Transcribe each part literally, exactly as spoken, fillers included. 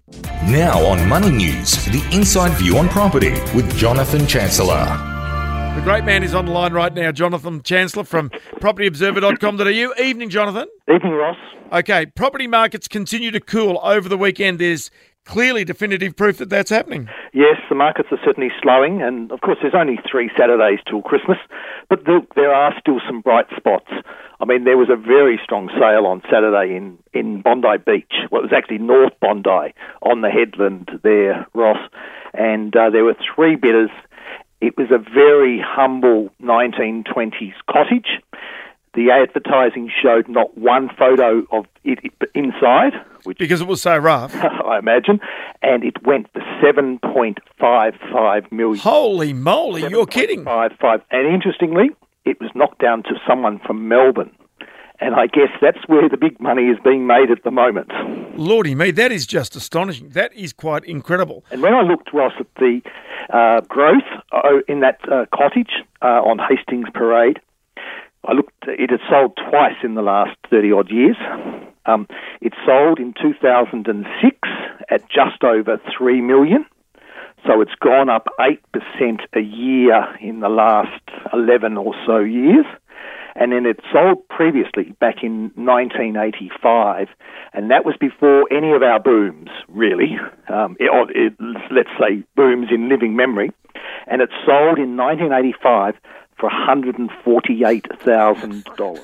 Now on Money News, the inside view on property with Jonathan Chancellor. The great man is on the line right now, Jonathan Chancellor from property observer dot com dot a u. Evening, Jonathan. Evening, Ross. Okay, property markets continue to cool over the weekend. There's clearly definitive proof that that's happening. Yes, the markets are certainly slowing, and of course there's only three Saturdays till Christmas, but there, there are still some bright spots. I mean, there was a very strong sale on Saturday in, in Bondi Beach. Well, it was actually North Bondi on the headland there, Ross, and uh, there were three bidders. It was a very humble nineteen twenties cottage. The advertising showed not one photo of it inside. Which, because it was so rough. I imagine. And it went for seven point five five million dollars. Holy moly, you're kidding. Five, five. And interestingly, it was knocked down to someone from Melbourne. And I guess that's where the big money is being made at the moment. Lordy me, that is just astonishing. That is quite incredible. And when I looked, Ross, at the uh, growth uh, in that uh, cottage uh, on Hastings Parade, I looked. It had sold twice in the last thirty-odd years. Um, it sold in two thousand six at just over three million dollars. So it's gone up eight percent a year in the last eleven or so years. And then it sold previously back in nineteen eighty-five, and that was before any of our booms, really. Um, it, it, let's say booms in living memory. And it sold in nineteen eighty-five for one hundred forty-eight thousand dollars.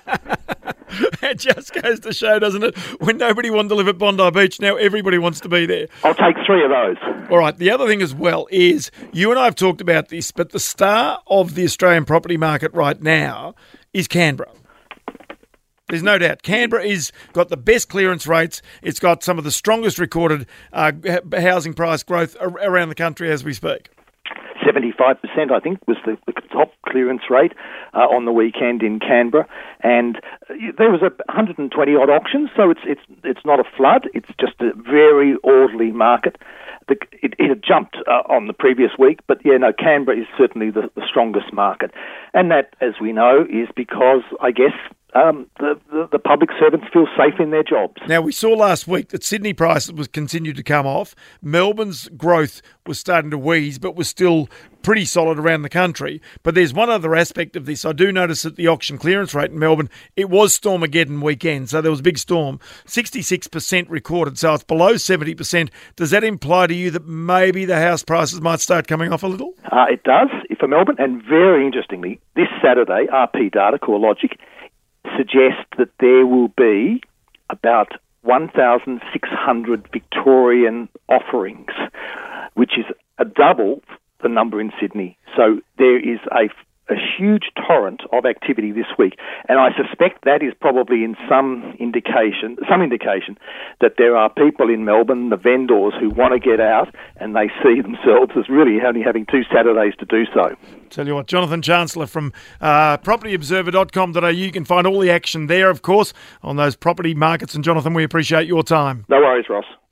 It just goes to show, doesn't it? When nobody wanted to live at Bondi Beach, now everybody wants to be there. I'll take three of those. All right. The other thing as well is, you and I have talked about this, but the star of the Australian property market right now is Canberra. There's no doubt. Canberra is got the best clearance rates. It's got some of the strongest recorded uh, housing price growth around the country as we speak. seventy-five percent, I think, was the, the top clearance rate uh, on the weekend in Canberra, and uh, there was a one hundred twenty odd auctions. So it's it's it's not a flood. It's just a very orderly market. The, it, it had jumped uh, on the previous week, but yeah, no, Canberra is certainly the, the strongest market, and that, as we know, is because I guess. Um, the, the, the public servants feel safe in their jobs. Now, we saw last week that Sydney prices was continued to come off. Melbourne's growth was starting to wheeze, but was still pretty solid around the country. But there's one other aspect of this. I do notice that the auction clearance rate in Melbourne, it was Stormageddon weekend, so there was a big storm. sixty-six percent recorded, so it's below seventy percent. Does that imply to you that maybe the house prices might start coming off a little? Uh, it does, for Melbourne. And very interestingly, this Saturday, R P data, CoreLogic, suggest that there will be about one thousand six hundred Victorian offerings, which is a double the number in Sydney. So there is a, a huge torrent of activity this week, and I suspect that is probably in some indication, some indication that there are people in Melbourne, the vendors, who want to get out, and they see themselves as really only having two Saturdays to do so. Tell you what, Jonathan Chancellor from uh, property observer dot com dot a u. You can find all the action there, of course, on those property markets. And Jonathan, we appreciate your time. No worries, Ross.